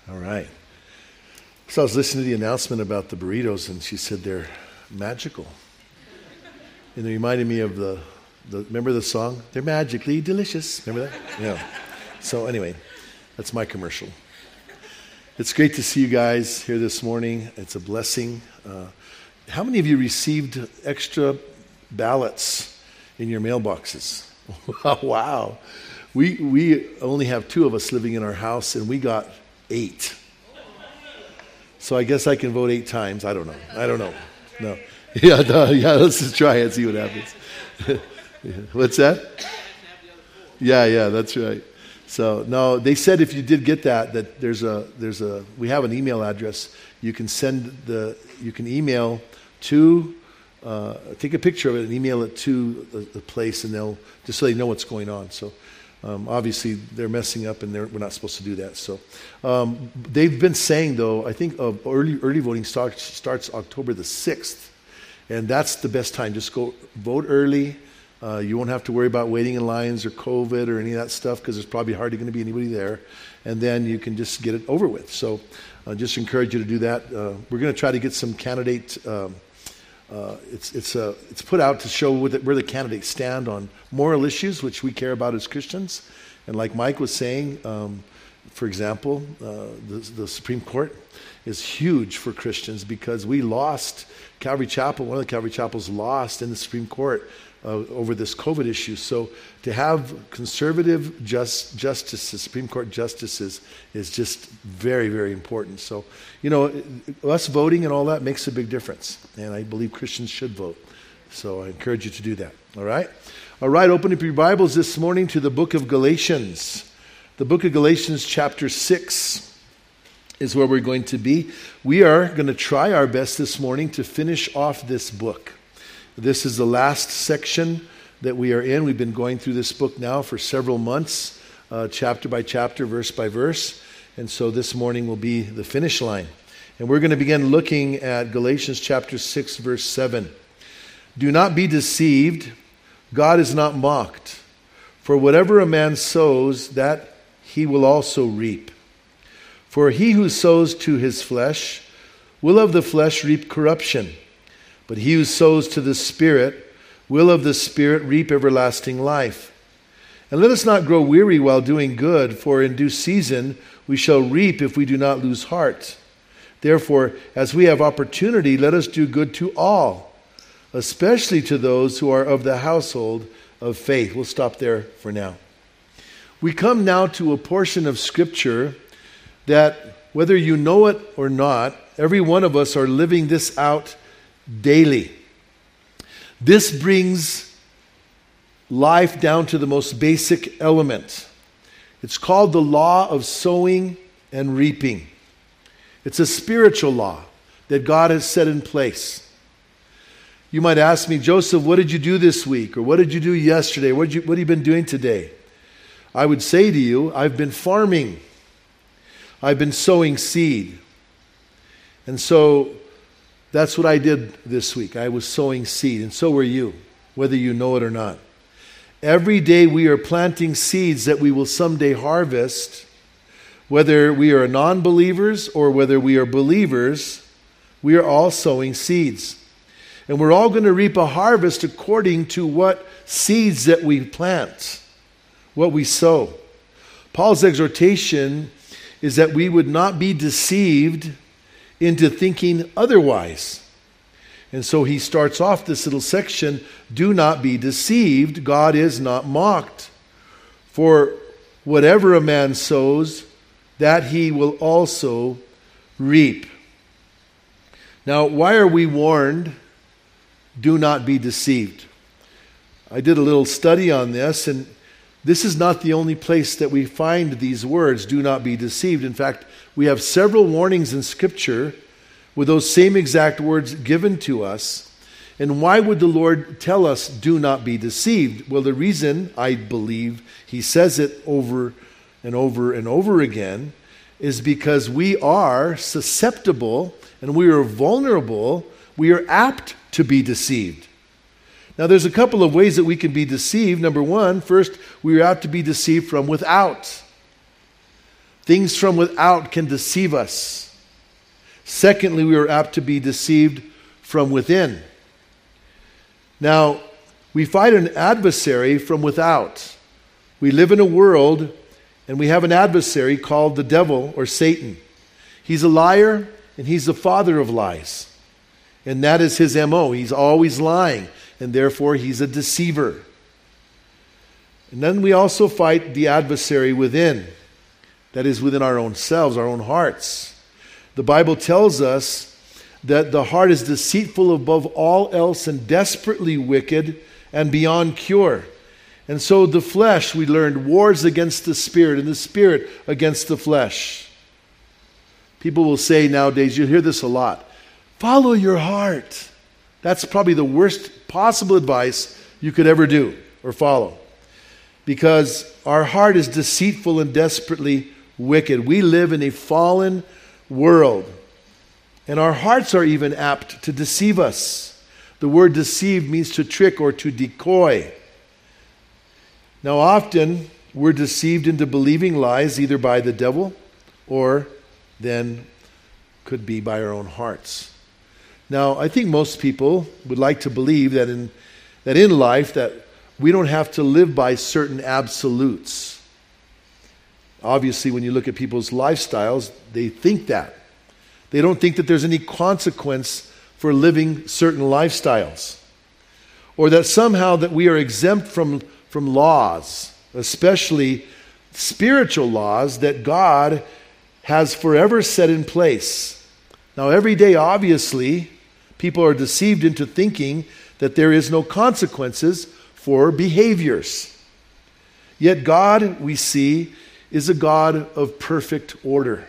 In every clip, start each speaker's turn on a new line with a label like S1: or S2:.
S1: All right. So I was listening to the announcement about the burritos, and she said they're magical. And it reminded me of the remember the song? They're magically delicious. Remember that? Yeah. So anyway, that's my commercial. It's great to see you guys here this morning. It's a blessing. How many of you received extra ballots in your mailboxes? Wow. We only have 2 of us living in our house, and we got 8. So I guess I can vote 8 times. I don't know. No. Yeah, let's just try it, see what happens. What's that? Yeah, that's right. So no, they said if you did get that we have an email address. You can email to take a picture of it and email it to the place, and they'll just so they know what's going on. So obviously they're messing up, and we're not supposed to do that. So they've been saying, though, I think early voting starts October the 6th, and that's the best time. Just go vote early. You won't have to worry about waiting in lines or COVID or any of that stuff, because there's probably hardly going to be anybody there, and then you can just get it over with. So I just encourage you to do that. We're going to try to get some candidate. It's put out to show where the candidates stand on moral issues, which we care about as Christians. And like Mike was saying, for example, the Supreme Court is huge for Christians, because we lost Calvary Chapel. One of the Calvary Chapels lost in the Supreme Court over this COVID issue. So to have conservative justices, Supreme Court justices, is just very, very important. So, us voting and all that makes a big difference. And I believe Christians should vote. So I encourage you to do that. All right? All right, open up your Bibles this morning to the book of Galatians. The book of Galatians chapter 6 is where we're going to be. We are going to try our best this morning to finish off this book. This is the last section that we are in. We've been going through this book now for several months, chapter by chapter, verse by verse. And so this morning will be the finish line. And we're going to begin looking at Galatians chapter 6, verse 7. Do not be deceived. God is not mocked. For whatever a man sows, that he will also reap. For he who sows to his flesh will of the flesh reap corruption. But he who sows to the Spirit will of the Spirit reap everlasting life. And let us not grow weary while doing good, for in due season we shall reap if we do not lose heart. Therefore, as we have opportunity, let us do good to all, especially to those who are of the household of faith. We'll stop there for now. We come now to a portion of Scripture that, whether you know it or not, every one of us are living this out daily. This brings life down to the most basic element. It's called the law of sowing and reaping. It's a spiritual law that God has set in place. You might ask me, Joseph, what did you do this week? Or what did you do yesterday? What have you been doing today? I would say to you, I've been farming. I've been sowing seed. And so that's what I did this week. I was sowing seed, and so were you, whether you know it or not. Every day we are planting seeds that we will someday harvest, whether we are non-believers or whether we are believers. We are all sowing seeds. And we're all going to reap a harvest according to what seeds that we plant, what we sow. Paul's exhortation is that we would not be deceived into thinking otherwise. And so he starts off this little section, do not be deceived, God is not mocked. For whatever a man sows, that he will also reap. Now, why are we warned, do not be deceived? I did a little study on this, and this is not the only place that we find these words, do not be deceived. In fact, we have several warnings in Scripture with those same exact words given to us. And why would the Lord tell us, do not be deceived? Well, the reason I believe he says it over and over and over again is because we are susceptible and we are vulnerable. We are apt to be deceived. Now, there's a couple of ways that we can be deceived. Number one, first, we are apt to be deceived from without. Things from without can deceive us. Secondly, we are apt to be deceived from within. Now, we fight an adversary from without. We live in a world and we have an adversary called the devil or Satan. He's a liar and he's the father of lies. And that is his MO. He's always lying and therefore he's a deceiver. And then we also fight the adversary within. That is within our own selves, our own hearts. The Bible tells us that the heart is deceitful above all else and desperately wicked and beyond cure. And so the flesh, we learned, wars against the spirit and the spirit against the flesh. People will say nowadays, you hear this a lot, follow your heart. That's probably the worst possible advice you could ever do or follow. Because our heart is deceitful and desperately wicked. We live in a fallen world. And our hearts are even apt to deceive us. The word deceive means to trick or to decoy. Now often we're deceived into believing lies either by the devil or then could be by our own hearts. Now I think most people would like to believe that in life that we don't have to live by certain absolutes. Obviously when you look at people's lifestyles, they think that. They don't think that there's any consequence for living certain lifestyles. Or that somehow that we are exempt from laws, especially spiritual laws that God has forever set in place. Now every day, obviously, people are deceived into thinking that there is no consequences for behaviors. Yet God, we see, is a God of perfect order.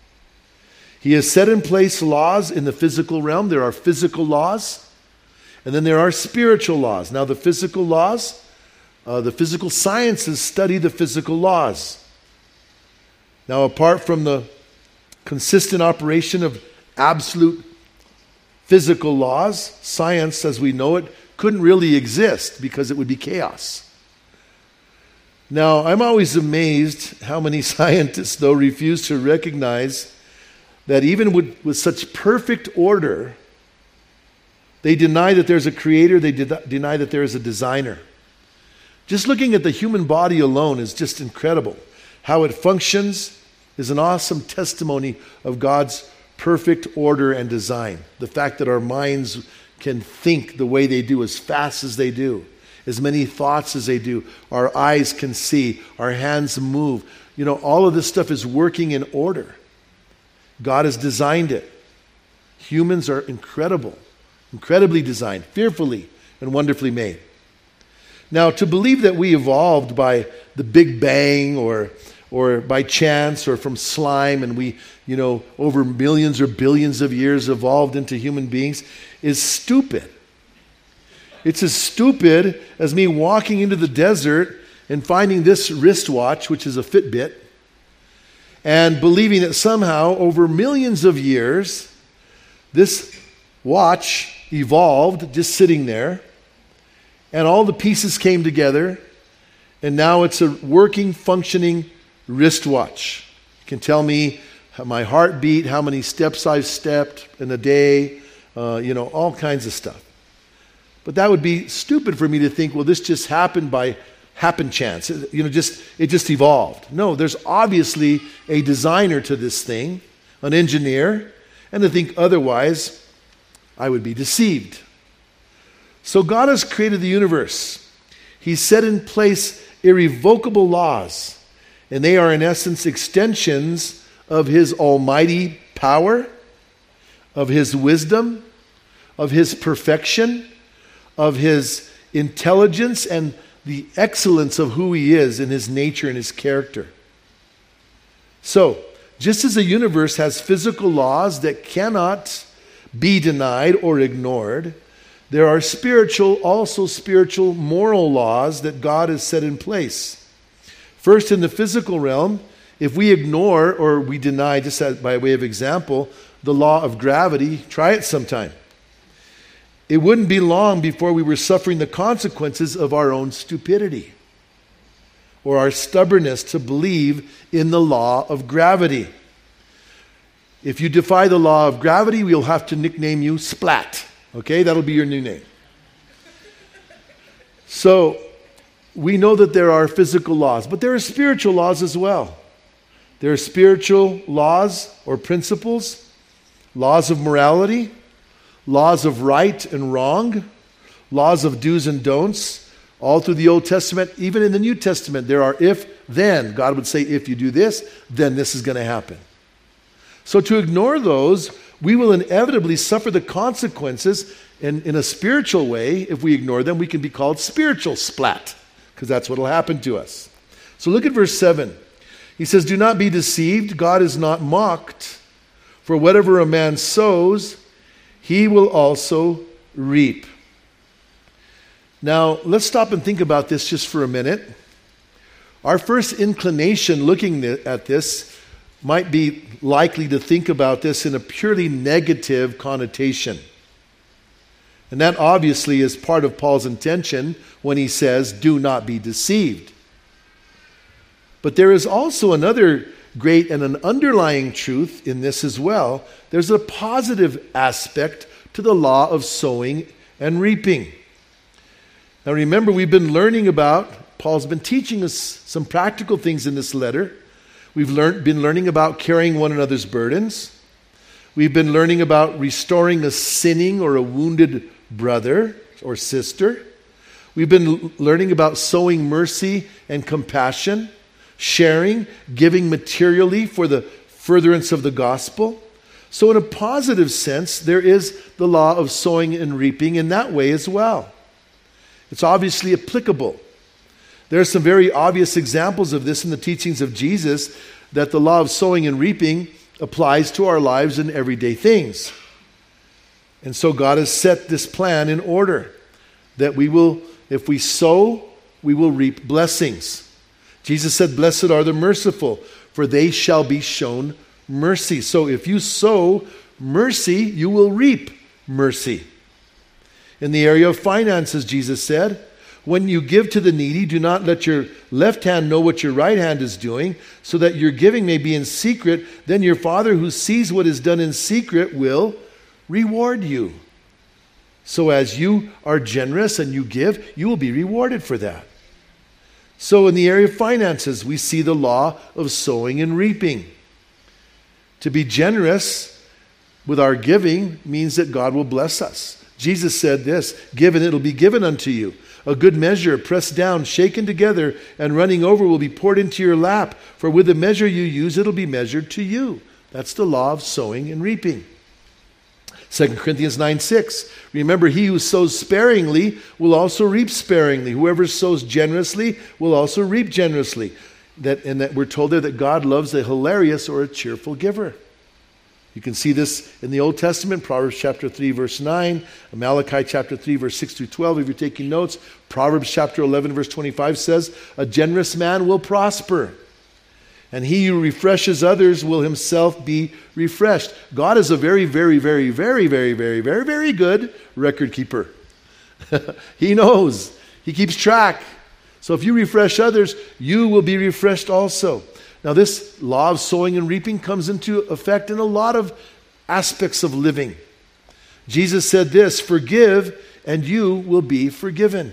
S1: He has set in place laws in the physical realm. There are physical laws, and then there are spiritual laws. Now the physical laws, the physical sciences study the physical laws. Now apart from the consistent operation of absolute physical laws, science as we know it couldn't really exist because it would be chaos. Now I'm always amazed how many scientists though refuse to recognize that even with such perfect order, they deny that there's a creator, they deny that there is a designer. Just looking at the human body alone is just incredible. How it functions is an awesome testimony of God's perfect order and design. The fact that our minds can think the way they do, as fast as they do, as many thoughts as they do. Our eyes can see, our hands move. You know, all of this stuff is working in order. God has designed it. Humans are incredible, incredibly designed, fearfully and wonderfully made. Now, to believe that we evolved by the Big Bang or by chance or from slime and we, over millions or billions of years evolved into human beings is stupid. It's as stupid as me walking into the desert and finding this wristwatch, which is a Fitbit, and believing that somehow over millions of years, this watch evolved just sitting there, and all the pieces came together, and now it's a working, functioning wristwatch. It can tell me my heartbeat, how many steps I've stepped in a day, all kinds of stuff. But that would be stupid for me to think, well, this just happened by happen chance. It just evolved. No, there's obviously a designer to this thing, an engineer, and to think otherwise, I would be deceived. So God has created the universe. He's set in place irrevocable laws, and they are in essence extensions of His almighty power, of His wisdom, of His perfection, of His intelligence, and the excellence of who He is in His nature and His character. So, just as the universe has physical laws that cannot be denied or ignored, there are also spiritual moral laws that God has set in place. First, in the physical realm, if we ignore or we deny, just by way of example, the law of gravity, try it sometime. It wouldn't be long before we were suffering the consequences of our own stupidity. or our stubbornness to believe in the law of gravity. If you defy the law of gravity, we'll have to nickname you Splat. Okay, that'll be your new name. So, we know that there are physical laws, but there are spiritual laws as well. There are spiritual laws or principles, laws of morality, laws of right and wrong, laws of do's and don'ts, all through the Old Testament. Even in the New Testament, there are if, then. God would say, if you do this, then this is going to happen. So to ignore those, we will inevitably suffer the consequences in a spiritual way. If we ignore them, we can be called spiritual splat, because that's what will happen to us. So look at verse 7. He says, do not be deceived. God is not mocked. For whatever a man sows, he will also reap. Now, let's stop and think about this just for a minute. Our first inclination looking at this might be likely to think about this in a purely negative connotation. And that obviously is part of Paul's intention when he says, do not be deceived. But there is also another great and an underlying truth in this as well. There's a positive aspect to the law of sowing and reaping. Now remember, we've been learning about, Paul's been teaching us some practical things in this letter. We've been learning about carrying one another's burdens. We've been learning about restoring a sinning or a wounded brother or sister. We've been learning about sowing mercy and compassion, sharing, giving materially for the furtherance of the gospel. So in a positive sense, there is the law of sowing and reaping in that way as well. It's obviously applicable. There are some very obvious examples of this in the teachings of Jesus, that the law of sowing and reaping applies to our lives and everyday things. And so God has set this plan in order, that we will, if we sow, we will reap blessings. Jesus said, blessed are the merciful, for they shall be shown mercy. So if you sow mercy, you will reap mercy. In the area of finances, Jesus said, when you give to the needy, do not let your left hand know what your right hand is doing, so that your giving may be in secret. Then your Father who sees what is done in secret will reward you. So as you are generous and you give, you will be rewarded for that. So in the area of finances, we see the law of sowing and reaping. To be generous with our giving means that God will bless us. Jesus said this, give and it'll be given unto you. A good measure, pressed down, shaken together, and running over will be poured into your lap. For with the measure you use, it'll be measured to you. That's the law of sowing and reaping. 2 Corinthians 9:6. Remember, he who sows sparingly will also reap sparingly. Whoever sows generously will also reap generously. That we're told there that God loves a hilarious or a cheerful giver. You can see this in the Old Testament, Proverbs chapter 3, verse 9, Malachi chapter 3, verse 6 through 12, if you're taking notes. Proverbs chapter 11, verse 25 says, a generous man will prosper, and he who refreshes others will himself be refreshed. God is a very, very, very, very, very, very, very, very good record keeper. He knows. He keeps track. So if you refresh others, you will be refreshed also. Now this law of sowing and reaping comes into effect in a lot of aspects of living. Jesus said this, forgive and you will be forgiven.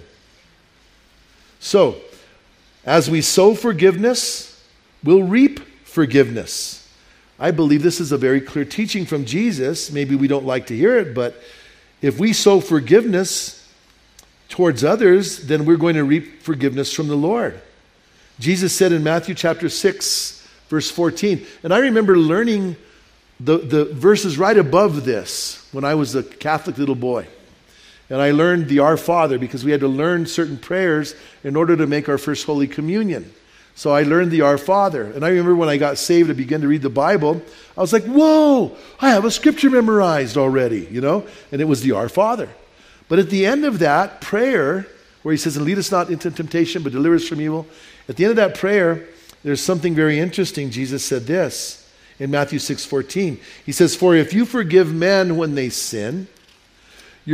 S1: So, as we sow forgiveness, we'll reap forgiveness. I believe this is a very clear teaching from Jesus. Maybe we don't like to hear it, but if we sow forgiveness towards others, then we're going to reap forgiveness from the Lord. Jesus said in Matthew chapter 6, verse 14, and I remember learning the verses right above this when I was a Catholic little boy. And I learned the Our Father because we had to learn certain prayers in order to make our first Holy Communion. So I learned the Our Father. And I remember when I got saved and began to read the Bible, I was like, whoa, I have a scripture memorized already, and it was the Our Father. But at the end of that prayer, where he says, and lead us not into temptation, but deliver us from evil, at the end of that prayer, there's something very interesting. Jesus said this in Matthew 6:14. He says, for if you forgive men when they sin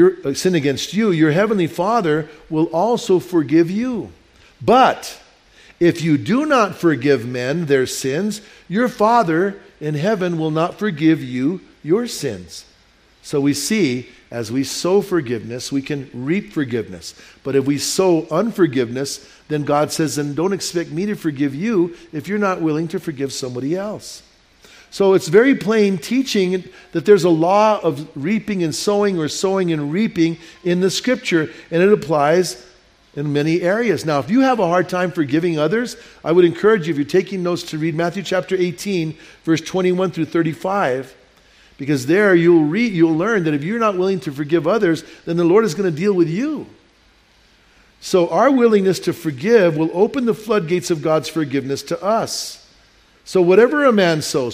S1: against you, your heavenly Father will also forgive you. But If you do not forgive men their sins, your Father in heaven will not forgive you your sins. So we see, as we sow forgiveness, we can reap forgiveness. But if we sow unforgiveness, then God says, then don't expect me to forgive you if you're not willing to forgive somebody else. So it's very plain teaching that there's a law of reaping and sowing, or sowing and reaping in the Scripture, and it applies in many areas. Now, if you have a hard time forgiving others, I would encourage you, if you're taking notes, to read Matthew chapter 18, verse 21 through 35, because there you'll learn that if you're not willing to forgive others, then the Lord is going to deal with you. So our willingness to forgive will open the floodgates of God's forgiveness to us. So whatever a man sows,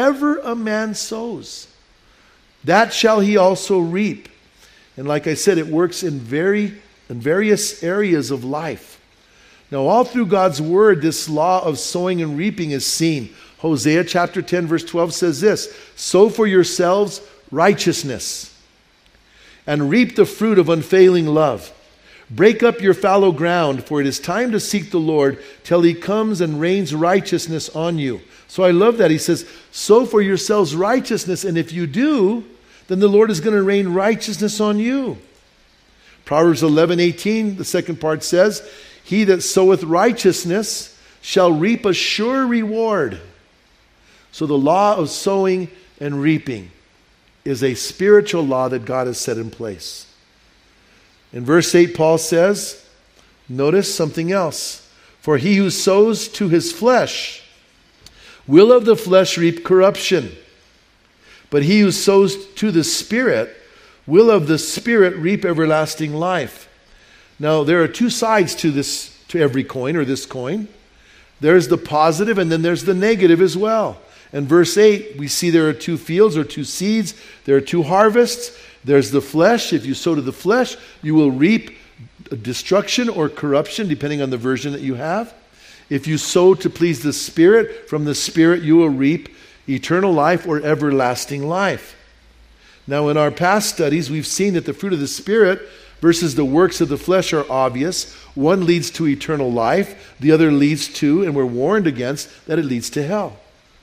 S1: that shall he also reap. And like I said, it works in various areas of life. Now, all through God's word, this law of sowing and reaping is seen. Hosea chapter 10, verse 12 says this: sow for yourselves righteousness, and reap the fruit of unfailing love. Break up your fallow ground, for it is time to seek the Lord till he comes and rains righteousness on you. So I love that. He says, sow for yourselves righteousness, and if you do, then the Lord is going to rain righteousness on you. Proverbs 11:18, the second part says, he that soweth righteousness shall reap a sure reward. So the law of sowing and reaping is a spiritual law that God has set in place. In verse 8, Paul says, notice something else. For he who sows to his flesh will of the flesh reap corruption. But he who sows to the Spirit will of the Spirit reap everlasting life. Now, there are two sides to every coin, or this coin. There's the positive, and then there's the negative as well. In verse 8, we see there are two fields, or two seeds. There are two harvests. There's the flesh. If you sow to the flesh, you will reap destruction or corruption, depending on the version that you have. If you sow to please the Spirit, from the Spirit you will reap eternal life or everlasting life. Now, in our past studies, we've seen that the fruit of the Spirit versus the works of the flesh are obvious. One leads to eternal life. The other leads to, and we're warned against, that it leads to hell.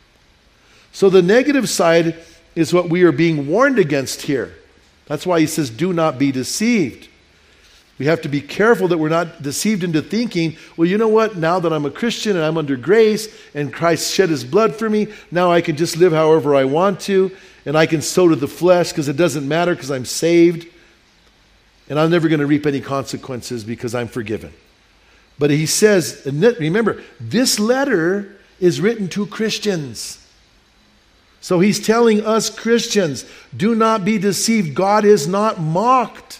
S1: So the negative side is what we are being warned against here. That's why he says, do not be deceived. We have to be careful that we're not deceived into thinking, well, you know what? Now that I'm a Christian and I'm under grace and Christ shed his blood for me, now I can just live however I want to, and I can sow to the flesh because it doesn't matter because I'm saved, and I'm never going to reap any consequences because I'm forgiven. But he says, remember, this letter is written to Christians. So he's telling us Christians, do not be deceived. God is not mocked.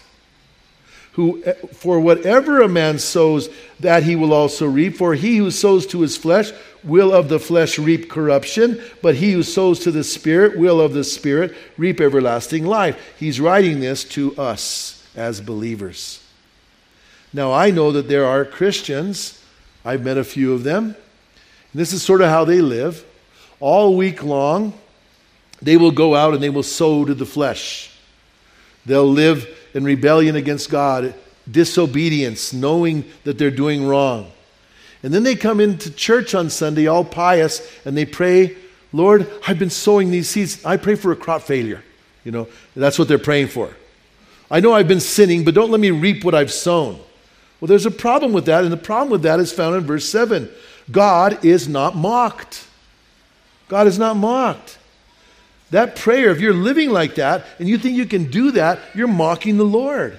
S1: For whatever a man sows, that he will also reap. For he who sows to his flesh will of the flesh reap corruption, but he who sows to the Spirit will of the Spirit reap everlasting life. He's writing this to us as believers. Now, I know that there are Christians, I've met a few of them, and this is sort of how they live. All week long, they will go out and they will sow to the flesh. They'll live in rebellion against God, disobedience, knowing that they're doing wrong. And then they come into church on Sunday, all pious, and they pray, Lord, I've been sowing these seeds. I pray for a crop failure. You know, that's what they're praying for. I know I've been sinning, but don't let me reap what I've sown. Well, there's a problem with that, and the problem with that is found in verse 7. God is not mocked. God is not mocked. That prayer, if you're living like that and you think you can do that, you're mocking the Lord.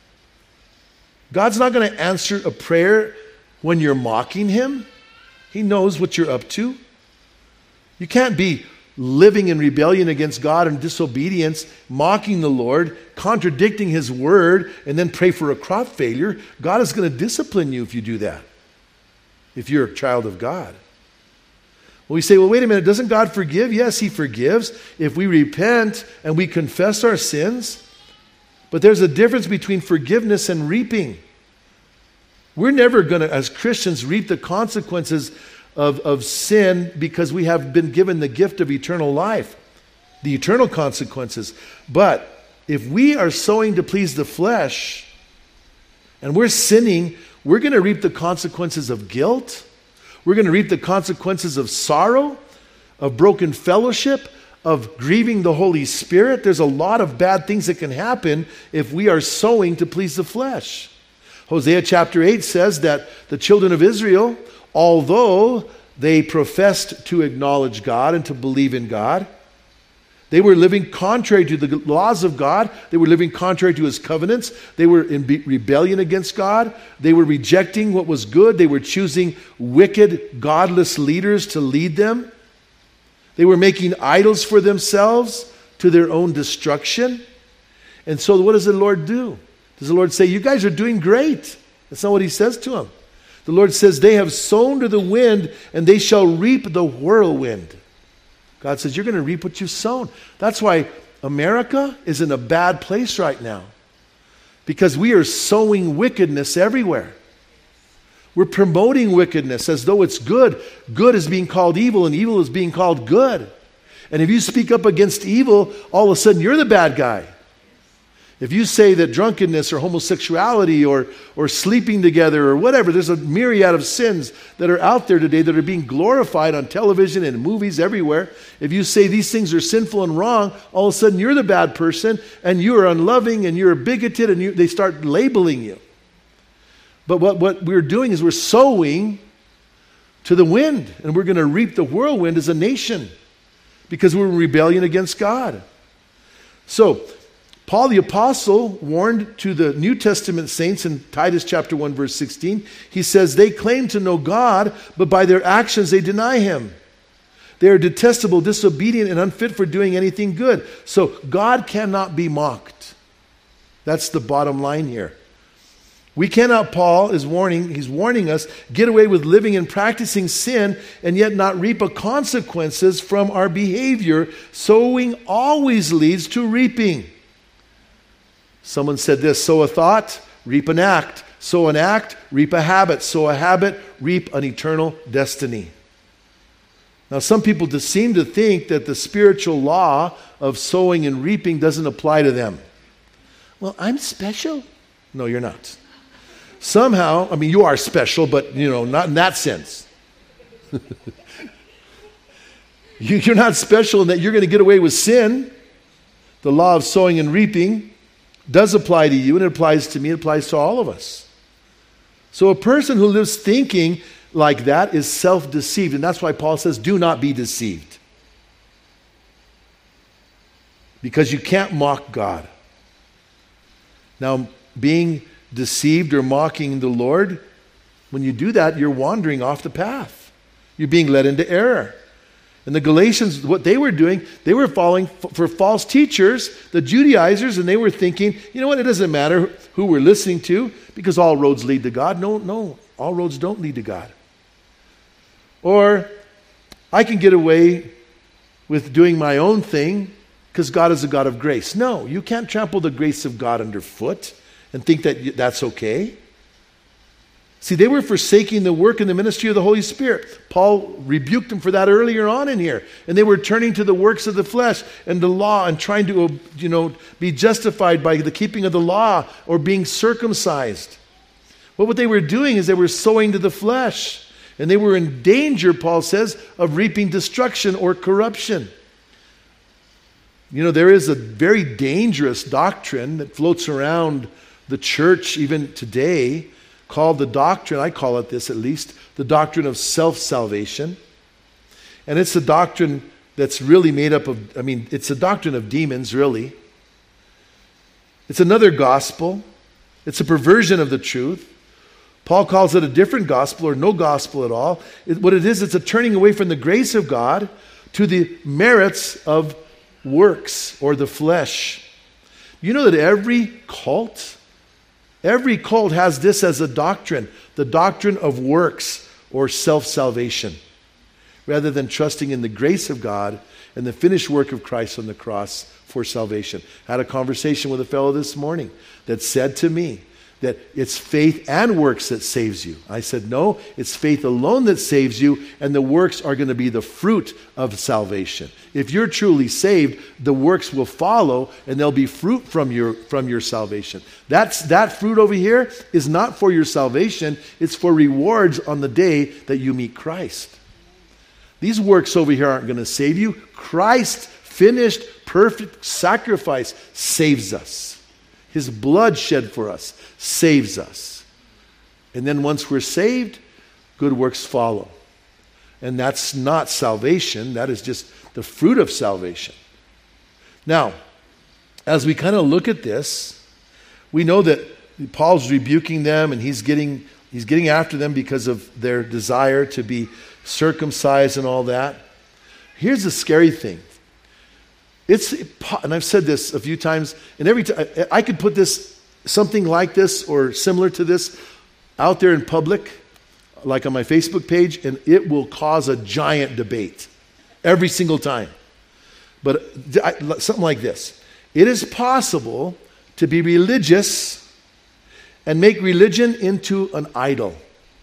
S1: God's not going to answer a prayer when you're mocking him. He knows what you're up to. You can't be living in rebellion against God and disobedience, mocking the Lord, contradicting his word, and then pray for a crop failure. God is going to discipline you if you do that, if you're a child of God. Well, we say, well, wait a minute, doesn't God forgive? Yes, he forgives if we repent and we confess our sins. But there's a difference between forgiveness and reaping. We're never going to, as Christians, reap the consequences of sin because we have been given the gift of eternal life, the eternal consequences. But if we are sowing to please the flesh and we're sinning, we're going to reap the consequences of guilt. We're going to reap the consequences of sorrow, of broken fellowship, of grieving the Holy Spirit. There's a lot of bad things that can happen if we are sowing to please the flesh. Hosea chapter 8 says that the children of Israel, although they professed to acknowledge God and to believe in God, they were living contrary to the laws of God. They were living contrary to His covenants. They were in rebellion against God. They were rejecting what was good. They were choosing wicked, godless leaders to lead them. They were making idols for themselves to their own destruction. And so what does the Lord do? Does the Lord say, you guys are doing great? That's not what He says to them. The Lord says, they have sown to the wind, and they shall reap the whirlwind. God says, you're going to reap what you've sown. That's why America is in a bad place right now. Because we are sowing wickedness everywhere. We're promoting wickedness as though it's good. Good is being called evil, and evil is being called good. And if you speak up against evil, all of a sudden you're the bad guy. If you say that drunkenness or homosexuality or sleeping together or whatever, there's a myriad of sins that are out there today that are being glorified on television and movies everywhere. If you say these things are sinful and wrong, all of a sudden you're the bad person and you are unloving and you're bigoted and they start labeling you. But what we're doing is we're sowing to the wind, and we're going to reap the whirlwind as a nation because we're in rebellion against God. So, Paul the Apostle warned to the New Testament saints in Titus chapter 1 verse 16. He says, they claim to know God, but by their actions they deny Him. They are detestable, disobedient, and unfit for doing anything good. So God cannot be mocked. That's the bottom line here. We cannot, Paul is warning, he's warning us, get away with living and practicing sin and yet not reap the consequences from our behavior. Sowing always leads to reaping. Someone said this, sow a thought, reap an act. Sow an act, reap a habit. Sow a habit, reap an eternal destiny. Now some people seem to think that the spiritual law of sowing and reaping doesn't apply to them. Well, I'm special. No, you're not. Somehow, I mean, you are special, but, not in that sense. You're not special in that you're going to get away with sin. The law of sowing and reaping does apply to you, and it applies to me, it applies to all of us. So a person who lives thinking like that is self-deceived, and that's why Paul says, do not be deceived. Because you can't mock God. Now, being deceived or mocking the Lord, when you do that, you're wandering off the path. You're being led into error. And the Galatians, what they were doing, they were falling for false teachers, the Judaizers, and they were thinking, you know what, it doesn't matter who we're listening to because all roads lead to God. No, all roads don't lead to God. Or I can get away with doing my own thing because God is a God of grace. No, you can't trample the grace of God underfoot and think that that's okay. See, they were forsaking the work and the ministry of the Holy Spirit. Paul rebuked them for that earlier on in here. And they were turning to the works of the flesh and the law and trying to, be justified by the keeping of the law or being circumcised. Well, what they were doing is they were sowing to the flesh. And they were in danger, Paul says, of reaping destruction or corruption. There is a very dangerous doctrine that floats around the church even today called the doctrine, I call it this at least, the doctrine of self-salvation. And it's a doctrine that's really made up of, it's a doctrine of demons, really. It's another gospel. It's a perversion of the truth. Paul calls it a different gospel or no gospel at all. What it is, it's a turning away from the grace of God to the merits of works or the flesh. You know that every cult has this as a doctrine, the doctrine of works or self-salvation, rather than trusting in the grace of God and the finished work of Christ on the cross for salvation. I had a conversation with a fellow this morning that said to me, that it's faith and works that saves you. I said, no, it's faith alone that saves you, and the works are going to be the fruit of salvation. If you're truly saved, the works will follow, and there'll be fruit from your salvation. That fruit over here is not for your salvation, it's for rewards on the day that you meet Christ. These works over here aren't going to save you. Christ's finished, perfect sacrifice saves us. His blood shed for us saves us. And then once we're saved, good works follow. And that's not salvation. That is just the fruit of salvation. Now, as we kind of look at this, we know that Paul's rebuking them and he's getting after them because of their desire to be circumcised and all that. Here's the scary thing. And I've said this a few times, and every time I could put this, something like this or similar to this, out there in public, like on my Facebook page, and it will cause a giant debate every single time. But something like this: it is possible to be religious and make religion into an idol,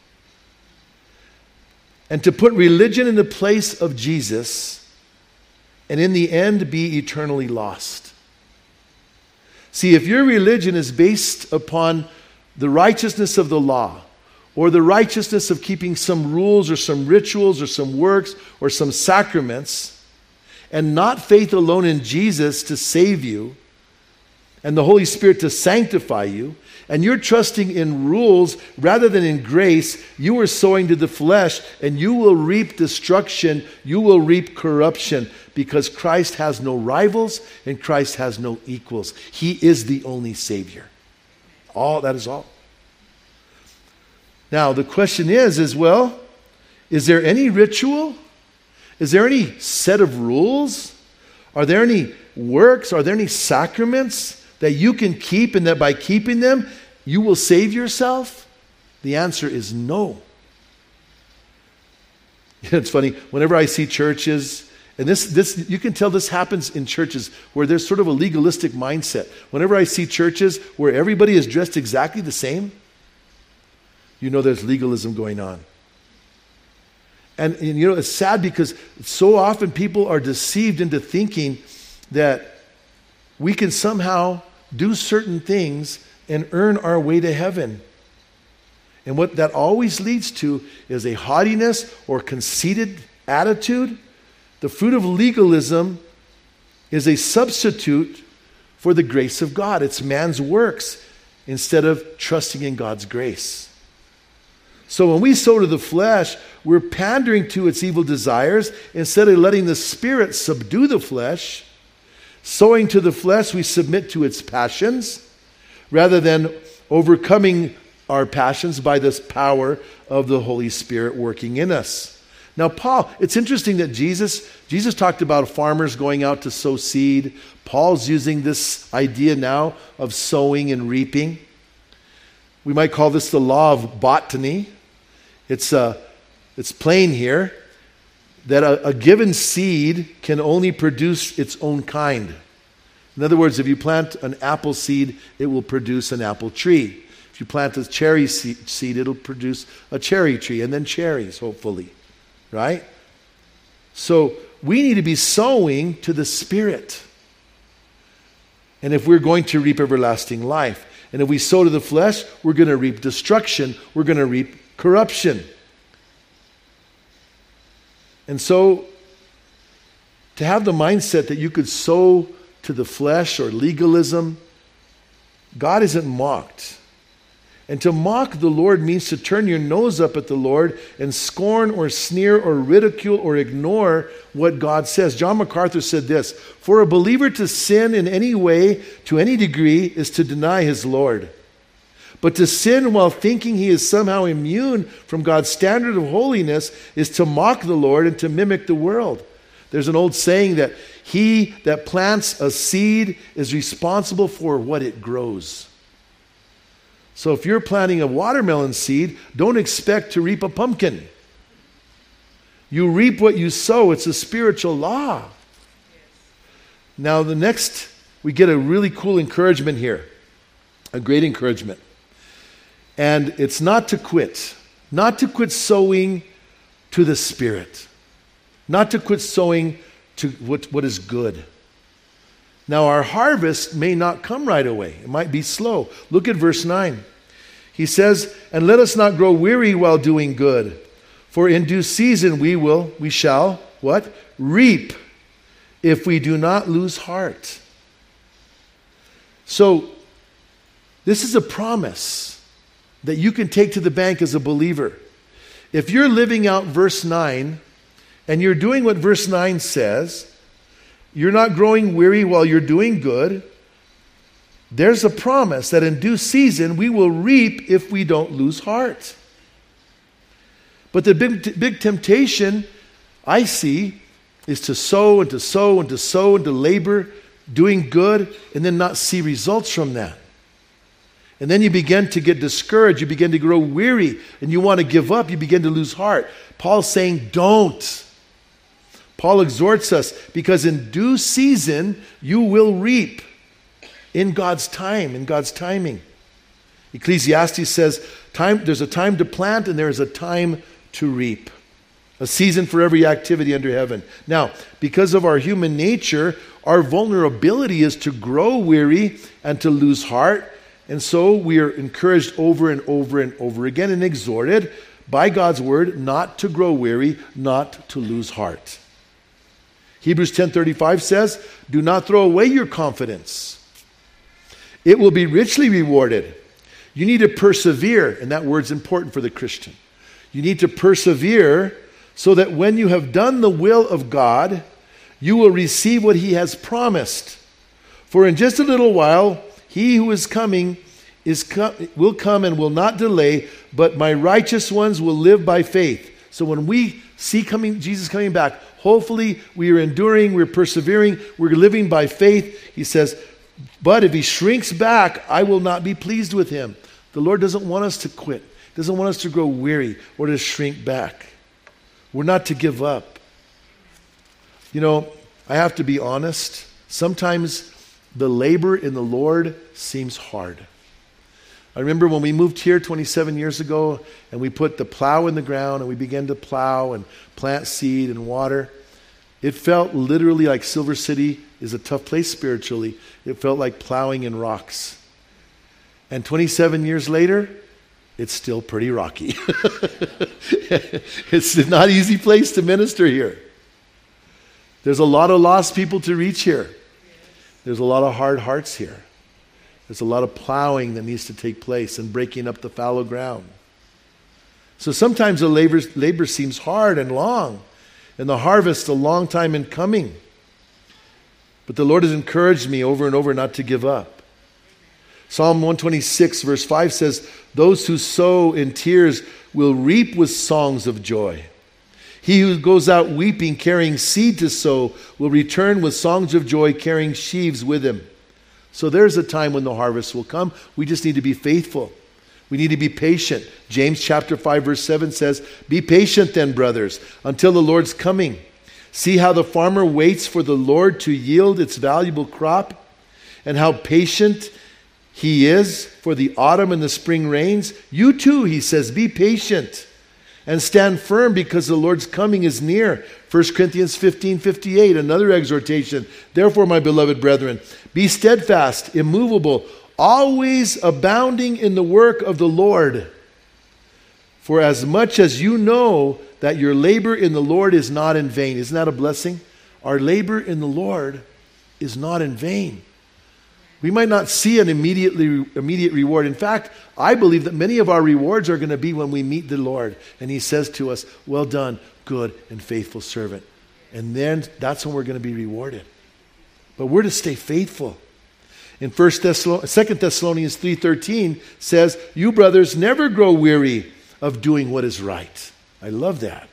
S1: and to put religion in the place of Jesus, and in the end be eternally lost. See, if your religion is based upon the righteousness of the law, or the righteousness of keeping some rules or some rituals or some works or some sacraments, and not faith alone in Jesus to save you, and the Holy Spirit to sanctify you, and you're trusting in rules rather than in grace, you are sowing to the flesh, and you will reap destruction, you will reap corruption, because Christ has no rivals and Christ has no equals. He is the only Savior. That is all. Now, the question is well, is there any ritual? Is there any set of rules? Are there any works? Are there any sacraments that you can keep, and that by keeping them, you will save yourself? The answer is no. It's funny, whenever I see churches, and this you can tell this happens in churches where there's sort of a legalistic mindset. Whenever I see churches where everybody is dressed exactly the same, you know there's legalism going on. And you know, it's sad because so often people are deceived into thinking that we can somehow do certain things and earn our way to heaven. And what that always leads to is a haughtiness or conceited attitude. The fruit of legalism is a substitute for the grace of God. It's man's works instead of trusting in God's grace. So when we sow to the flesh, we're pandering to its evil desires instead of letting the Spirit subdue the flesh. Sowing to the flesh, we submit to its passions rather than overcoming our passions by this power of the Holy Spirit working in us. Now, it's interesting that Jesus talked about farmers going out to sow seed. Paul's using this idea now of sowing and reaping. We might call this the law of botany. It's plain here that a given seed can only produce its own kind. In other words, if you plant an apple seed, it will produce an apple tree. If you plant a cherry seed, it'll produce a cherry tree, and then cherries, hopefully. Right? So we need to be sowing to the Spirit. And if we're going to reap everlasting life, and if we sow to the flesh, we're going to reap destruction. We're going to reap corruption. And so, to have the mindset that you could sow to the flesh or legalism, God isn't mocked. And to mock the Lord means to turn your nose up at the Lord and scorn or sneer or ridicule or ignore what God says. John MacArthur said this: "For a believer to sin in any way, to any degree, is to deny his Lord. But to sin while thinking he is somehow immune from God's standard of holiness is to mock the Lord and to mimic the world." There's an old saying that he that plants a seed is responsible for what it grows. So if you're planting a watermelon seed, don't expect to reap a pumpkin. You reap what you sow. It's a spiritual law. Now we get a really cool encouragement here. A great encouragement. And it's not to quit. Not to quit sowing to the Spirit. Not to quit sowing to what is good. Now our harvest may not come right away. It might be slow. Look at verse 9. He says, "And let us not grow weary while doing good, for in due season we shall," what? "Reap, if we do not lose heart." So, this is a promise that you can take to the bank as a believer. If you're living out verse 9, and you're doing what verse 9 says, you're not growing weary while you're doing good, there's a promise that in due season we will reap if we don't lose heart. But the big temptation I see is to sow and to sow and to sow and to labor, doing good, and then not see results from that. And then you begin to get discouraged, you begin to grow weary, and you want to give up, you begin to lose heart. Paul's saying, don't. Paul exhorts us, because in due season you will reap in God's time, in God's timing. Ecclesiastes says, there's a time to plant and there is a time to reap. A season for every activity under heaven. Now, because of our human nature, our vulnerability is to grow weary and to lose heart. And so we are encouraged over and over and over again and exhorted by God's word not to grow weary, not to lose heart. Hebrews 10:35 says, "Do not throw away your confidence. It will be richly rewarded." You need to persevere, and that word's important for the Christian. You need to persevere so that when you have done the will of God, you will receive what he has promised. For in just a little while, he who is coming will come and will not delay, but my righteous ones will live by faith. So when we see Jesus coming back, hopefully we are enduring, we're persevering, we're living by faith. He says, but if he shrinks back, I will not be pleased with him. The Lord doesn't want us to quit. He doesn't want us to grow weary or to shrink back. We're not to give up. You know, I have to be honest. Sometimes the labor in the Lord seems hard. I remember when we moved here 27 years ago and we put the plow in the ground and we began to plow and plant seed and water. It felt literally like Silver City is a tough place spiritually. It felt like plowing in rocks. And 27 years later, it's still pretty rocky. It's not an easy place to minister here. There's a lot of lost people to reach here. There's a lot of hard hearts here. There's a lot of plowing that needs to take place and breaking up the fallow ground. So sometimes the labor seems hard and long, and the harvest a long time in coming. But the Lord has encouraged me over and over not to give up. Psalm 126 verse 5 says, "Those who sow in tears will reap with songs of joy. He who goes out weeping, carrying seed to sow, will return with songs of joy, carrying sheaves with him." So there's a time when the harvest will come. We just need to be faithful. We need to be patient. James chapter 5 verse 7 says, "Be patient then, brothers, until the Lord's coming. See how the farmer waits for the Lord to yield its valuable crop, and how patient he is for the autumn and the spring rains. You too," he says, "be patient and stand firm, because the Lord's coming is near." 1 Corinthians 15:58, another exhortation. "Therefore, my beloved brethren, be steadfast, immovable, always abounding in the work of the Lord. For as much as you know that your labor in the Lord is not in vain." Isn't that a blessing? Our labor in the Lord is not in vain. We might not see an immediate reward. In fact, I believe that many of our rewards are going to be when we meet the Lord and he says to us, "Well done, good and faithful servant." And then that's when we're going to be rewarded. But we're to stay faithful. In 2 Thessalonians 3:13 says, "You brothers never grow weary of doing what is right." I love that.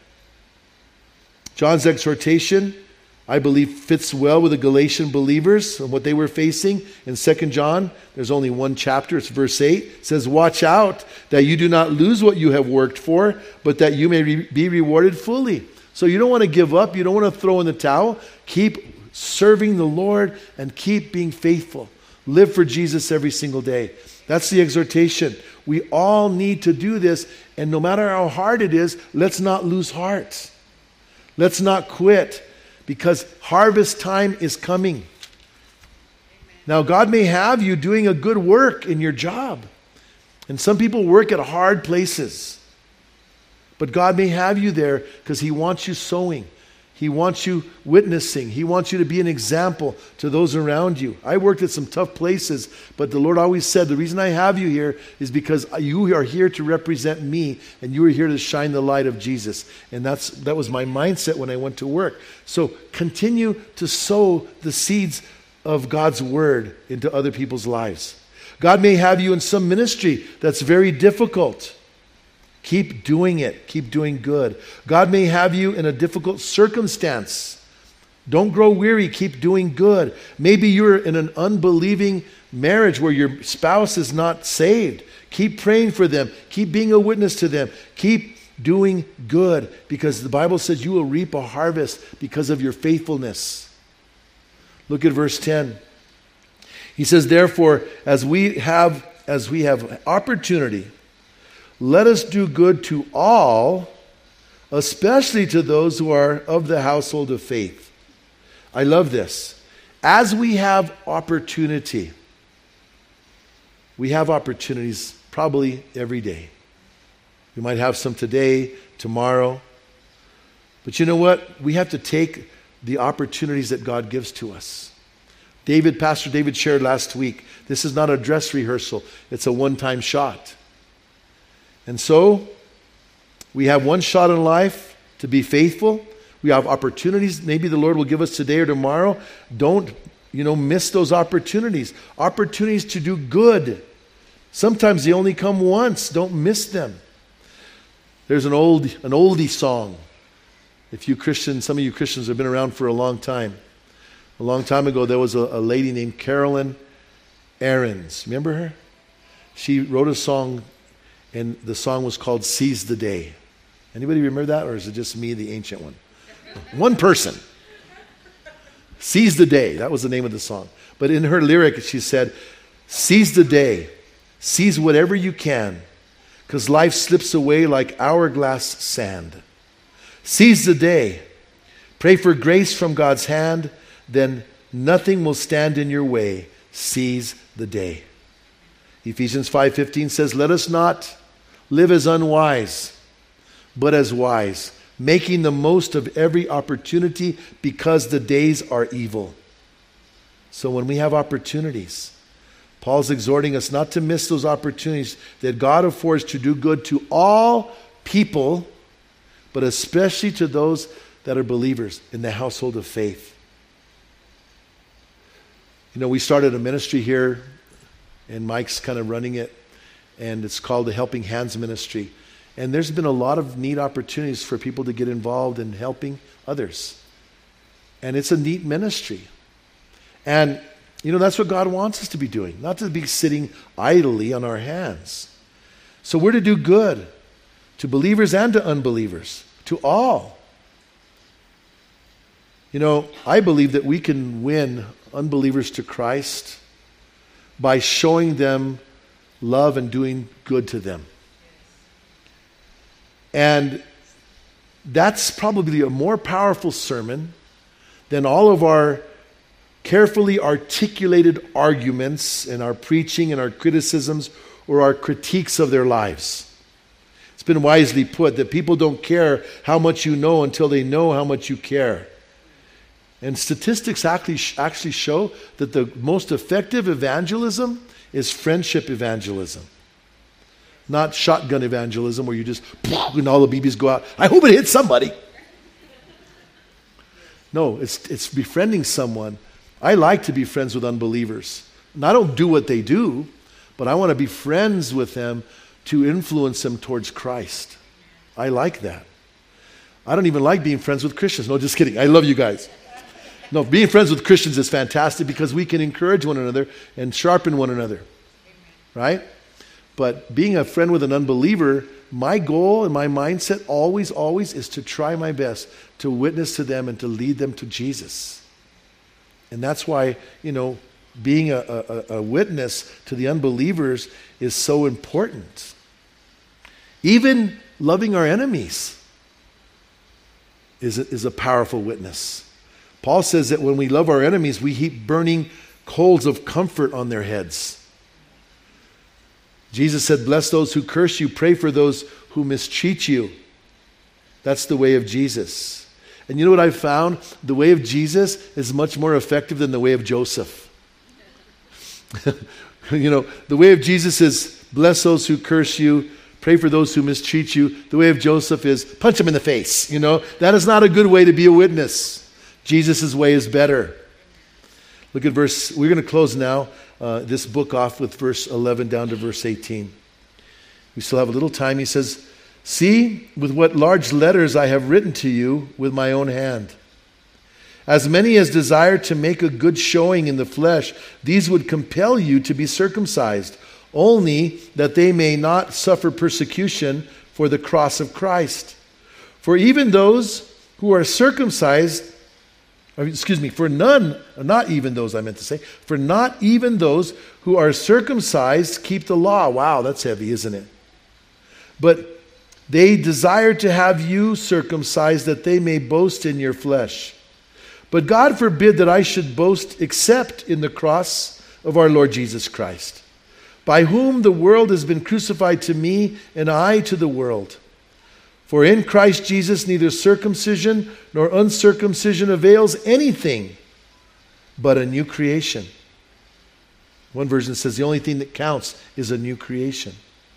S1: John's exhortation, I believe, fits well with the Galatian believers and what they were facing. In 2 John, there's only one chapter, it's verse 8. It says, "Watch out that you do not lose what you have worked for, but that you may be rewarded fully." So you don't want to give up. You don't want to throw in the towel. Keep serving the Lord and keep being faithful. Live for Jesus every single day. That's the exhortation. We all need to do this, and no matter how hard it is, let's not lose heart. Let's not quit, because harvest time is coming. Now, God may have you doing a good work in your job. And some people work at hard places. But God may have you there because He wants you sowing. He wants you witnessing. He wants you to be an example to those around you. I worked at some tough places, but the Lord always said, the reason I have you here is because you are here to represent me, and you are here to shine the light of Jesus. And that was my mindset when I went to work. So continue to sow the seeds of God's word into other people's lives. God may have you in some ministry that's very difficult. Keep doing it. Keep doing good. God may have you in a difficult circumstance. Don't grow weary. Keep doing good. Maybe you're in an unbelieving marriage where your spouse is not saved. Keep praying for them. Keep being a witness to them. Keep doing good, because the Bible says you will reap a harvest because of your faithfulness. Look at verse 10. He says, therefore, as we have opportunity, let us do good to all, especially to those who are of the household of faith. I love this. As we have opportunity, we have opportunities probably every day. We might have some today, tomorrow. But you know what? We have to take the opportunities that God gives to us. Pastor David shared last week, this is not a dress rehearsal. It's a one-time shot. And so, we have one shot in life to be faithful. We have opportunities. Maybe the Lord will give us today or tomorrow. Don't, miss those opportunities. Opportunities to do good. Sometimes they only come once. Don't miss them. There's an oldie song. Some of you Christians have been around for a long time. A long time ago, there was a lady named Carolyn Aarons. Remember her? She wrote a song, and the song was called Seize the Day. Anybody remember that, or is it just me, the ancient one? One person. Seize the Day. That was the name of the song. But in her lyric, she said, seize the day. Seize whatever you can, because life slips away like hourglass sand. Seize the day. Pray for grace from God's hand. Then nothing will stand in your way. Seize the day. Ephesians 5:15 says, let us not live as unwise, but as wise, making the most of every opportunity, because the days are evil. So when we have opportunities, Paul's exhorting us not to miss those opportunities that God affords to do good to all people, but especially to those that are believers in the household of faith. We started a ministry here, and Mike's kind of running it, and it's called the Helping Hands Ministry. And there's been a lot of neat opportunities for people to get involved in helping others. And it's a neat ministry. And, that's what God wants us to be doing, not to be sitting idly on our hands. So we're to do good to believers and to unbelievers, to all. I believe that we can win unbelievers to Christ by showing them love and doing good to them. And that's probably a more powerful sermon than all of our carefully articulated arguments and our preaching and our criticisms or our critiques of their lives. It's been wisely put that people don't care how much you know until they know how much you care. And statistics actually show that the most effective evangelism is friendship evangelism. Not shotgun evangelism where you just, and all the BBs go out. I hope it hits somebody. No, it's befriending someone. I like to be friends with unbelievers. And I don't do what they do, but I want to be friends with them to influence them towards Christ. I like that. I don't even like being friends with Christians. No, just kidding. I love you guys. No, being friends with Christians is fantastic because we can encourage one another and sharpen one another. Right? But being a friend with an unbeliever, my goal and my mindset always is to try my best to witness to them and to lead them to Jesus. And that's why, being a witness to the unbelievers is so important. Even loving our enemies is a powerful witness. Paul says that when we love our enemies, we heap burning coals of comfort on their heads. Jesus said, bless those who curse you, pray for those who mistreat you. That's the way of Jesus. And you know what I've found? The way of Jesus is much more effective than the way of Joseph. The way of Jesus is bless those who curse you, pray for those who mistreat you. The way of Joseph is punch them in the face. That is not a good way to be a witness. Jesus' way is better. Look at we're going to close now this book off with verse 11 down to verse 18. We still have a little time. He says, see with what large letters I have written to you with my own hand. As many as desire to make a good showing in the flesh, these would compel you to be circumcised, only that they may not suffer persecution for the cross of Christ. For even those who are circumcised, for not even those who are circumcised keep the law. Wow, that's heavy, isn't it? But they desire to have you circumcised that they may boast in your flesh. But God forbid that I should boast except in the cross of our Lord Jesus Christ, by whom the world has been crucified to me and I to the world. For in Christ Jesus neither circumcision nor uncircumcision avails anything, but a new creation. One version says the only thing that counts is a new creation.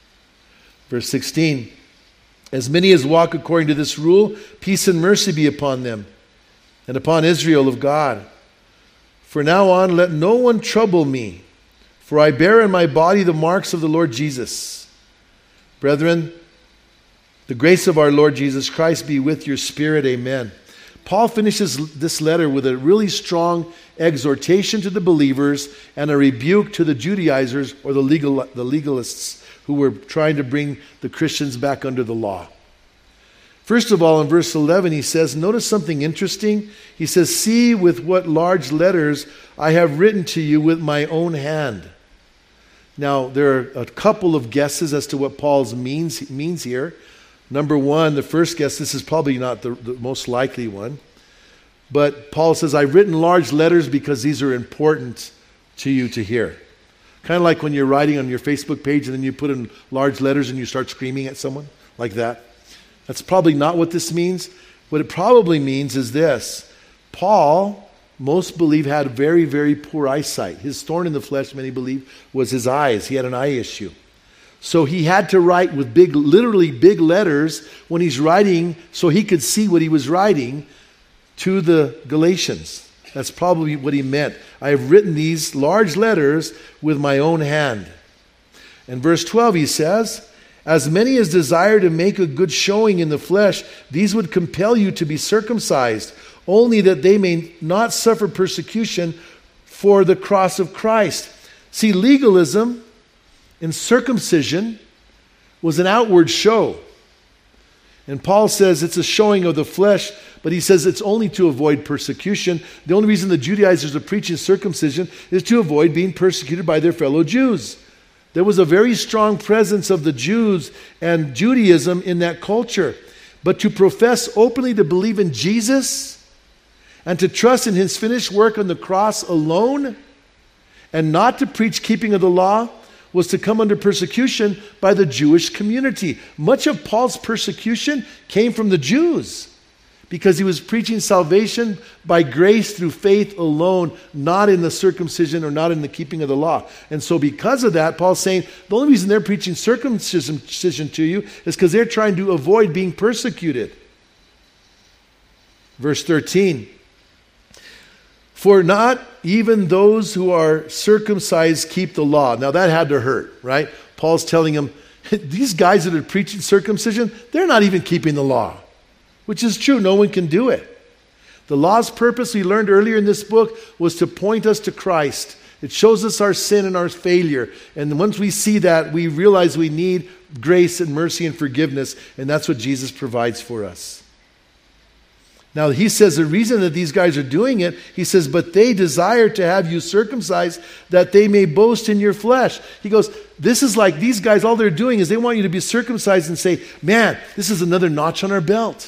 S1: Verse 16, as many as walk according to this rule, peace and mercy be upon them, and upon Israel of God. For now on, let no one trouble me, for I bear in my body the marks of the Lord Jesus. Brethren, the grace of our Lord Jesus Christ be with your spirit. Amen. Paul finishes this letter with a really strong exhortation to the believers and a rebuke to the Judaizers or the legalists who were trying to bring the Christians back under the law. First of all, in verse 11, he says, notice something interesting. He says, see with what large letters I have written to you with my own hand. Now, there are a couple of guesses as to what Paul means here. Number one, the first guess, this is probably not the most likely one. But Paul says, I've written large letters because these are important to you to hear. Kind of like when you're writing on your Facebook page and then you put in large letters and you start screaming at someone, like that. That's probably not what this means. What it probably means is this. Paul, most believe, had very, very poor eyesight. His thorn in the flesh, many believe, was his eyes. He had an eye issue. So he had to write with literally big letters when he's writing so he could see what he was writing to the Galatians. That's probably what he meant. I have written these large letters with my own hand. In verse 12 he says, as many as desire to make a good showing in the flesh, these would compel you to be circumcised, only that they may not suffer persecution for the cross of Christ. See, legalism and circumcision was an outward show. And Paul says it's a showing of the flesh, but he says it's only to avoid persecution. The only reason the Judaizers are preaching circumcision is to avoid being persecuted by their fellow Jews. There was a very strong presence of the Jews and Judaism in that culture. But to profess openly to believe in Jesus and to trust in his finished work on the cross alone and not to preach keeping of the law was to come under persecution by the Jewish community. Much of Paul's persecution came from the Jews because he was preaching salvation by grace through faith alone, not in the circumcision or not in the keeping of the law. And so because of that, Paul's saying the only reason they're preaching circumcision to you is because they're trying to avoid being persecuted. Verse 13. For not even those who are circumcised keep the law. Now that had to hurt, right? Paul's telling them, these guys that are preaching circumcision, they're not even keeping the law. Which is true, no one can do it. The law's purpose, we learned earlier in this book, was to point us to Christ. It shows us our sin and our failure. And once we see that, we realize we need grace and mercy and forgiveness. And that's what Jesus provides for us. Now he says the reason that these guys are doing it, he says, but they desire to have you circumcised that they may boast in your flesh. He goes, this is like these guys, all they're doing is they want you to be circumcised and say, man, this is another notch on our belt.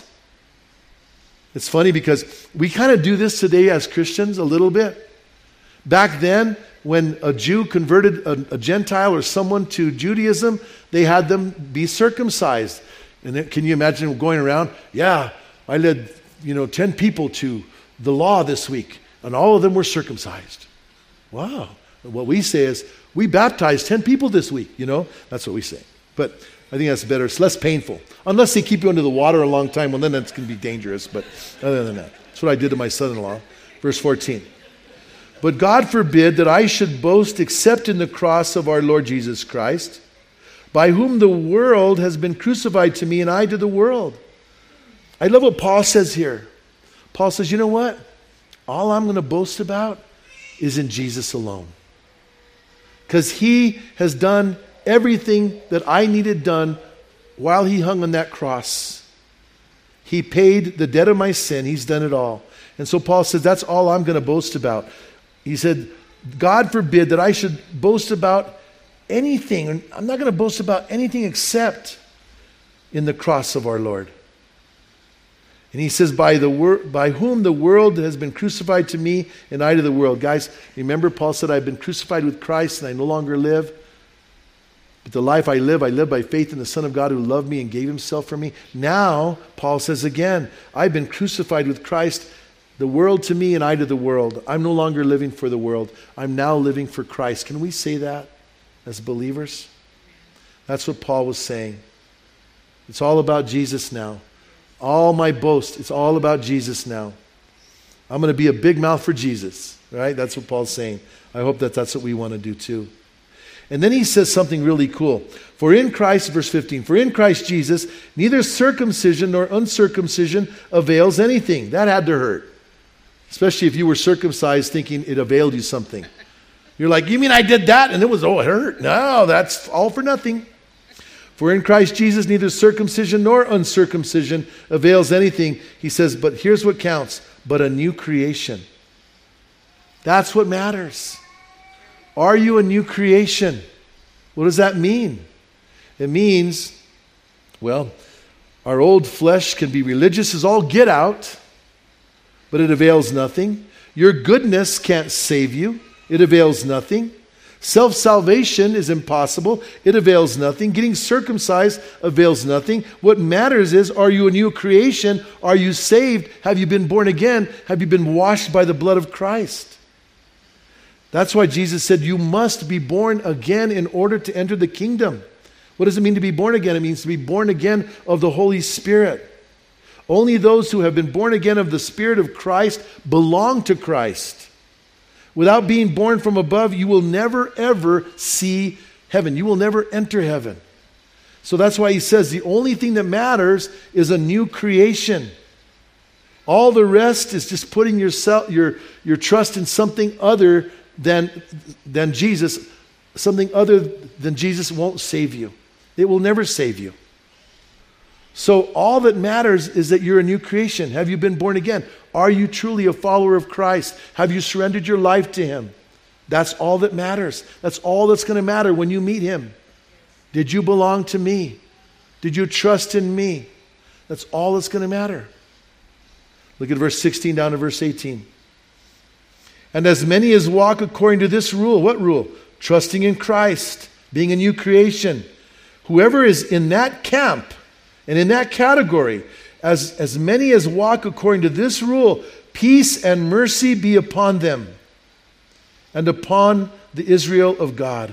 S1: It's funny because we kind of do this today as Christians a little bit. Back then, when a Jew converted a Gentile or someone to Judaism, they had them be circumcised. And then, can you imagine going around? Yeah, I led 10 people to the law this week, and all of them were circumcised. Wow. What we say is, we baptized 10 people this week, That's what we say. But I think that's better. It's less painful. Unless they keep you under the water a long time, well, then that's going to be dangerous. But other than that, that's what I did to my son-in-law. Verse 14. But God forbid that I should boast except in the cross of our Lord Jesus Christ, by whom the world has been crucified to me and I to the world. I love what Paul says here. Paul says, you know what? All I'm going to boast about is in Jesus alone. Because he has done everything that I needed done while he hung on that cross. He paid the debt of my sin. He's done it all. And so Paul says, that's all I'm going to boast about. He said, God forbid that I should boast about anything. I'm not going to boast about anything except in the cross of our Lord. And he says, by whom the world has been crucified to me and I to the world. Guys, remember Paul said, I've been crucified with Christ and I no longer live. But the life I live by faith in the Son of God who loved me and gave himself for me. Now, Paul says again, I've been crucified with Christ, the world to me and I to the world. I'm no longer living for the world. I'm now living for Christ. Can we say that as believers? That's what Paul was saying. It's all about Jesus now. All my boast, it's all about Jesus now. I'm going to be a big mouth for Jesus, right? That's what Paul's saying. I hope that that's what we want to do too. And then he says something really cool. For in Christ, verse 15, for in Christ Jesus, neither circumcision nor uncircumcision avails anything. That had to hurt. Especially if you were circumcised thinking it availed you something. You're like, you mean I did that? And it hurt. No, that's all for nothing. For in Christ Jesus, neither circumcision nor uncircumcision avails anything. He says, but here's what counts, but a new creation. That's what matters. Are you a new creation? What does that mean? It means, well, our old flesh can be religious as all get out, but it avails nothing. Your goodness can't save you. It avails nothing. Self-salvation is impossible. It avails nothing. Getting circumcised avails nothing. What matters is, are you a new creation? Are you saved? Have you been born again? Have you been washed by the blood of Christ? That's why Jesus said, you must be born again in order to enter the kingdom. What does it mean to be born again? It means to be born again of the Holy Spirit. Only those who have been born again of the Spirit of Christ belong to Christ. Without being born from above, you will never, ever see heaven. You will never enter heaven. So that's why he says the only thing that matters is a new creation. All the rest is just putting your trust in something other than Jesus. Something other than Jesus won't save you. It will never save you. So all that matters is that you're a new creation. Have you been born again? Are you truly a follower of Christ? Have you surrendered your life to him? That's all that matters. That's all that's going to matter when you meet him. Did you belong to me? Did you trust in me? That's all that's going to matter. Look at verse 16 down to verse 18. And as many as walk according to this rule, what rule? Trusting in Christ, being a new creation. Whoever is in that camp, and in that category, as many as walk according to this rule, peace and mercy be upon them and upon the Israel of God.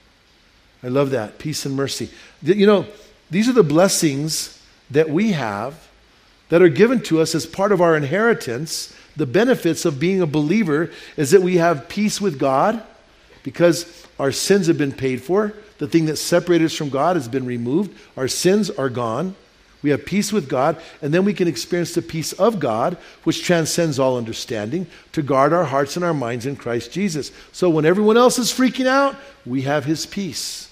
S1: I love that, peace and mercy. You know, these are the blessings that we have that are given to us as part of our inheritance. The benefits of being a believer is that we have peace with God because our sins have been paid for. The thing that separated us from God has been removed. Our sins are gone. We have peace with God, and then we can experience the peace of God, which transcends all understanding, to guard our hearts and our minds in Christ Jesus. So when everyone else is freaking out, we have his peace.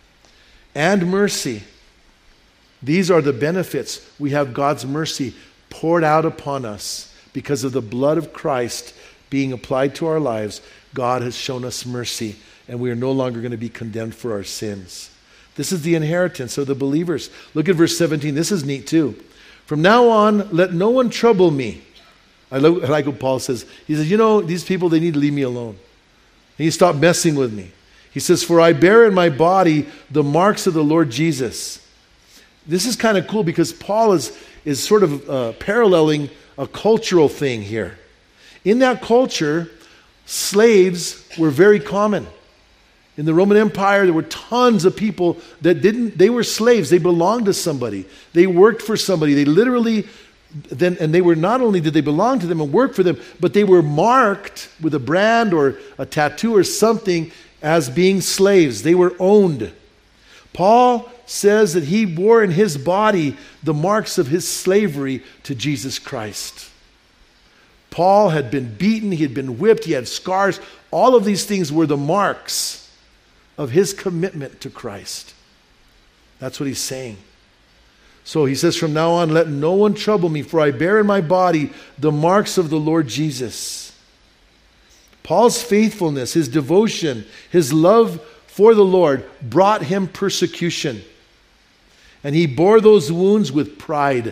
S1: And mercy. These are the benefits. We have God's mercy poured out upon us because of the blood of Christ being applied to our lives, God has shown us mercy, and we are no longer going to be condemned for our sins. This is the inheritance of the believers. Look at verse 17. This is neat too. From now on, let no one trouble me. I like what Paul says. He says, these people, they need to leave me alone. They need to stop messing with me. He says, for I bear in my body the marks of the Lord Jesus. This is kind of cool because Paul is sort of paralleling a cultural thing here. In that culture, slaves were very common. In the Roman Empire, there were tons of people they were slaves. They belonged to somebody. They worked for somebody. They literally, not only did they belong to them and work for them, but they were marked with a brand or a tattoo or something as being slaves. They were owned. Paul says that he bore in his body the marks of his slavery to Jesus Christ. Paul had been beaten, he had been whipped, he had scars. All of these things were the marks of his commitment to Christ. That's what he's saying. So he says, from now on, let no one trouble me, for I bear in my body the marks of the Lord Jesus. Paul's faithfulness, his devotion, his love for the Lord brought him persecution. And he bore those wounds with pride.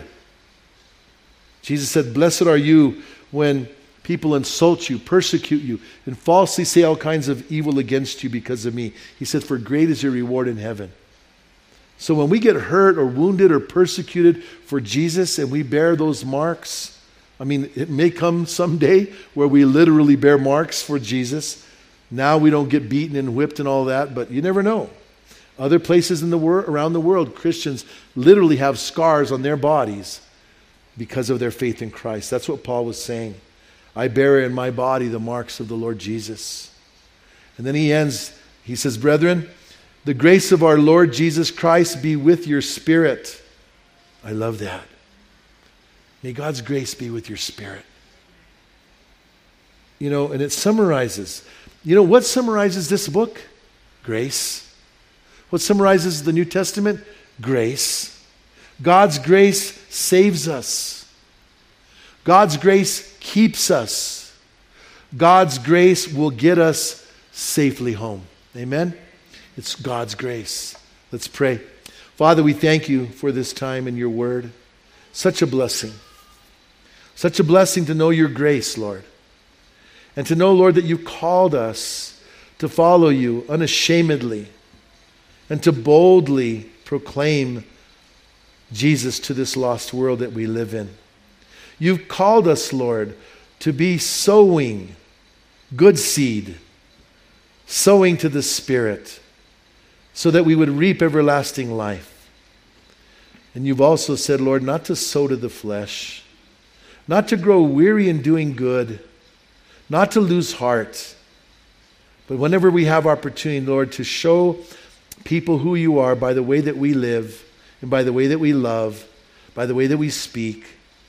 S1: Jesus said, blessed are you when people insult you, persecute you, and falsely say all kinds of evil against you because of me. He said, for great is your reward in heaven. So when we get hurt or wounded or persecuted for Jesus and we bear those marks, it may come someday where we literally bear marks for Jesus. Now we don't get beaten and whipped and all that, but you never know. Other places in the world, around the world, Christians literally have scars on their bodies because of their faith in Christ. That's what Paul was saying. I bear in my body the marks of the Lord Jesus. And then he ends, he says, brethren, the grace of our Lord Jesus Christ be with your spirit. I love that. May God's grace be with your spirit. And it summarizes. What summarizes this book? Grace. What summarizes the New Testament? Grace. God's grace saves us. God's grace keeps us. God's grace will get us safely home. Amen? It's God's grace. Let's pray. Father, we thank you for this time in your word. Such a blessing. Such a blessing to know your grace, Lord. And to know, Lord, that you called us to follow you unashamedly and to boldly proclaim Jesus to this lost world that we live in. You've called us, Lord, to be sowing good seed, sowing to the Spirit, so that we would reap everlasting life. And you've also said, Lord, not to sow to the flesh, not to grow weary in doing good, not to lose heart, but whenever we have opportunity, Lord, to show people who you are by the way that we live and by the way that we love, by the way that we speak.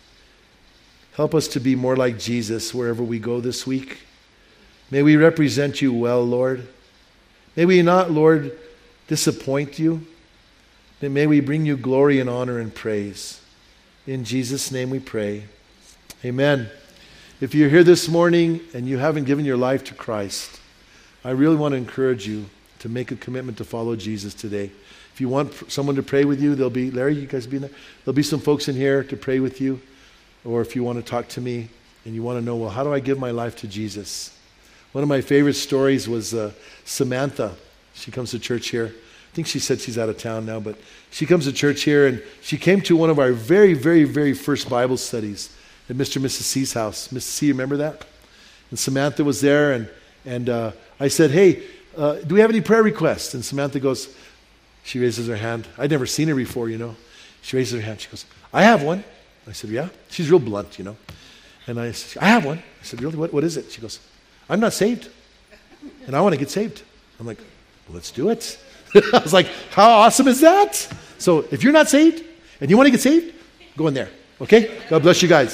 S1: Help us to be more like Jesus wherever we go this week. May we represent you well, Lord. May we not, Lord, disappoint you. And may we bring you glory and honor and praise. In Jesus' name we pray. Amen. If you're here this morning and you haven't given your life to Christ, I really want to encourage you to make a commitment to follow Jesus today. If you want someone to pray with you, there'll be, Larry, you guys be in there? There'll be some folks in here to pray with you. Or if you want to talk to me and you want to know, well, how do I give my life to Jesus? One of my favorite stories was Samantha. She comes to church here. I think she said she's out of town now, but she comes to church here, and she came to one of our very, very, very first Bible studies at Mr. and Mrs. C's house. Mrs. C, remember that? And Samantha was there, and I said, hey, do we have any prayer requests? And Samantha goes, she raises her hand. I'd never seen her before, She raises her hand. She goes, I have one. I said, yeah? She's real blunt, And I said, I have one. I said, really? What is it? She goes, I'm not saved, and I want to get saved. I'm like, well, let's do it. I was like, how awesome is that? So if you're not saved and you want to get saved, go in there, okay? God bless you guys.